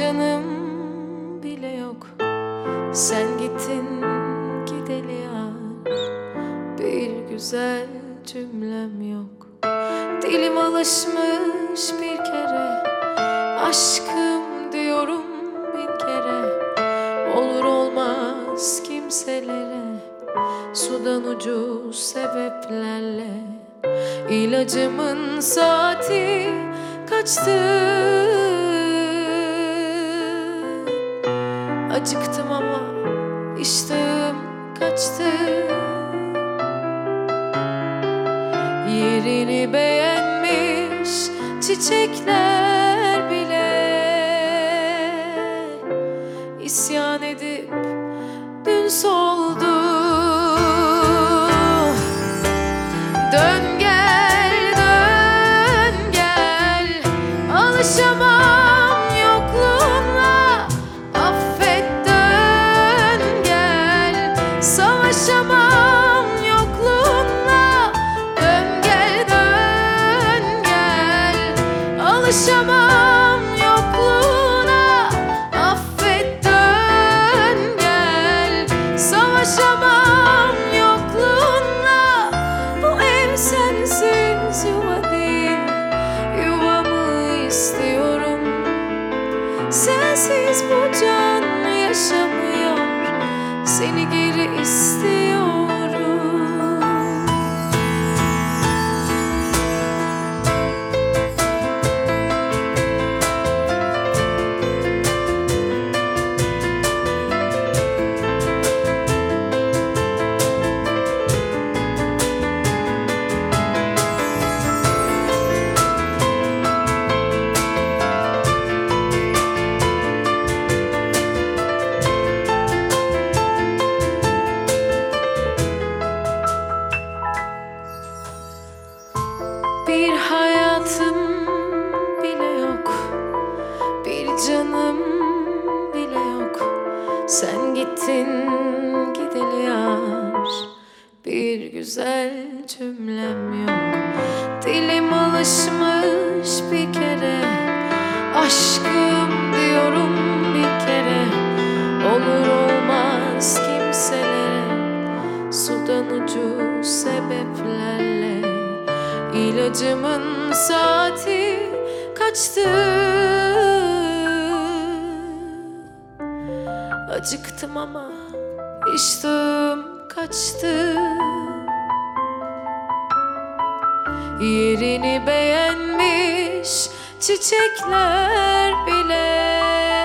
canım bile yok. Sen gittin gideli yar, bir güzel cümlem yok. Dilim alışmış bir kere, aşkım diyorum bin kere. Olur olmaz kimselere, sudan ucuz sebeplerle. İlacımın saati kaçtı, acıktım ama iştahım kaçtı. Yerini beğenmiş çiçekler bile isyan edip dün soldu. Dön gel, dön gel, alışamam yokluğuna. Affet, dön gel, savaşamam yokluğuna. Dön gel, dön gel, alışamam yokluğuna. Affet, dön gel, savaşamam yokluğuna. Bu ev sensiz yuva değil, yuvamı istiyorum. Sensiz bu can yaşamıyor, seni geri istiyorum. Bir hayatım bile yok, bir canım bile yok. Sen gittin gideli yar, bir güzel cümlem yok. Dilim alışmış bir kere, aşkım diyorum bir kere. Olur olmaz kimselere, sudan ucuz sebeplerle. İlacımın saati kaçtı, acıktım ama iştahım kaçtı. Yerini beğenmiş çiçekler bile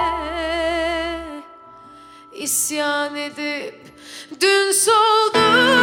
isyan edip dün soldu.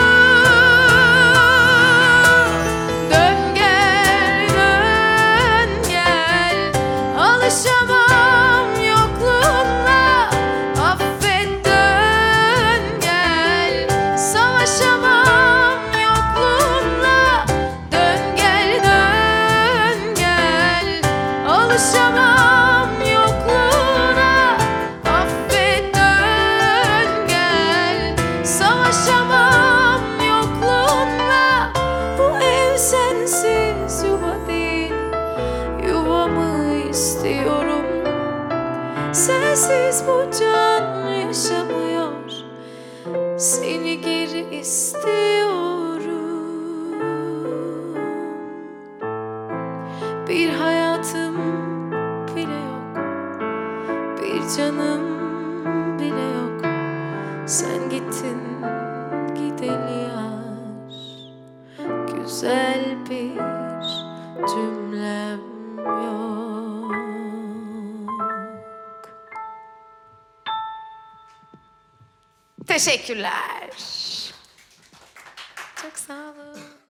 Alışamam yokluğuna. Affet, dön gel, savaşamam yokluğuna. Dön gel, dön gel, alışamam yokluğuna. Affet, dön gel, savaşamam yokluğuna. Bu ev sensiz yuva değil, yuvamı istiyorum. Sensiz bu can yaşamıyor, seni geri istiyorum. Bir hayatım bile yok, bir canım bile yok. Sen gittin gideli yar, güzel bir cümlem yok. Teşekkürler. Çok sağ olun.